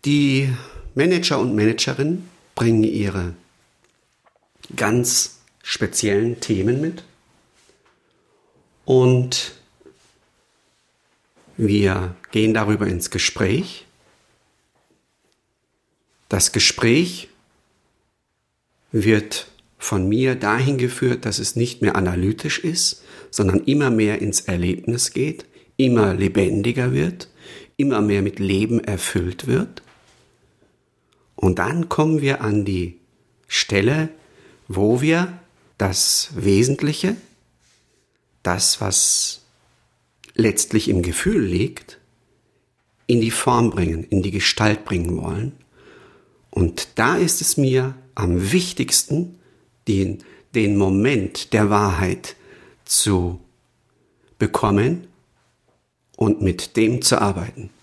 Die Manager und Managerinnen bringen ihre ganz speziellen Themen mit und wir gehen darüber ins Gespräch. Das Gespräch wird von mir dahin geführt, dass es nicht mehr analytisch ist, sondern immer mehr ins Erlebnis geht, immer lebendiger wird, immer mehr mit Leben erfüllt wird. Und dann kommen wir an die Stelle, wo wir das Wesentliche, das, was letztlich im Gefühl liegt, in die Form bringen, in die Gestalt bringen wollen. Und da ist es mir am wichtigsten, den Moment der Wahrheit zu bekommen und mit dem zu arbeiten.